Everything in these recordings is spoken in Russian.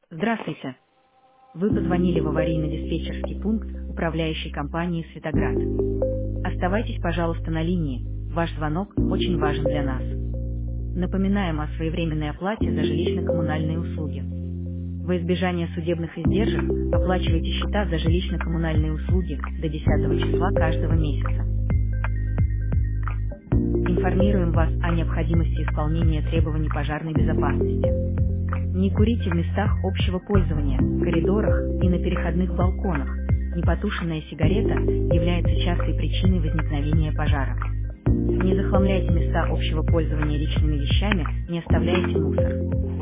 Здравствуйте. Вы позвонили в аварийно-диспетчерский пункт управляющей компании «Светоград». Оставайтесь, пожалуйста, на линии. Ваш звонок очень важен для нас. Напоминаем о своевременной оплате за жилищно-коммунальные услуги. Во избежание судебных издержек оплачивайте счета за жилищно-коммунальные услуги до 10 числа каждого месяца. Информируем вас о необходимости исполнения требований пожарной безопасности. Не курите в местах общего пользования, коридорах и на переходных балконах. Непотушенная сигарета является частой причиной возникновения пожара. Не захламляйте места общего пользования личными вещами, не оставляйте мусор.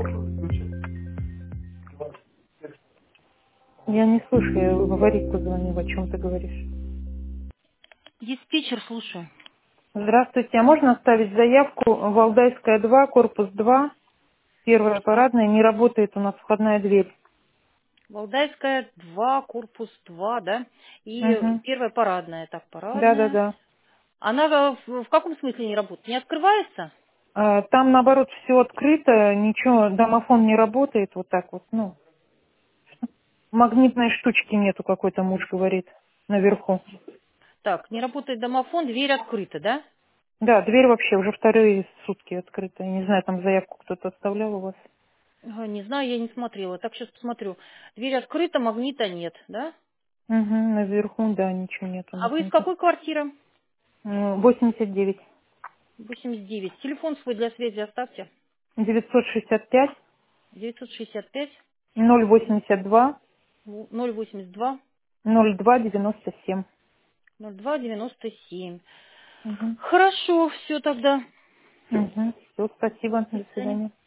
Я не слышу, я говорить позвонила, о чем ты говоришь. Диспетчер, слушаю. Здравствуйте, а можно оставить заявку? Валдайская 2, корпус 2, первая парадная, не работает у нас входная дверь. Валдайская 2, корпус 2, да? И Угу. первая парадная. Так, Да, да, парадная. да. Она в каком смысле не работает? Не открывается? Там, наоборот, все открыто, ничего, домофон не работает, вот так вот, ну. Магнитной штучки нету, какой-то муж говорит, наверху. Так, не работает домофон, дверь открыта, да? Да, дверь вообще уже вторые сутки открыта. Я не знаю, там заявку кто-то оставлял у вас. Ага, не знаю, я не смотрела. Так, сейчас посмотрю. Дверь открыта, магнита нет, да? Угу, наверху, да, ничего нету А вы из магнита. какой квартиры? 89. 89. Телефон свой для связи оставьте. 965 965 082 082 02 97. 02 97. Угу. Хорошо, все тогда. Угу. Все, спасибо. До До свидания. свидания.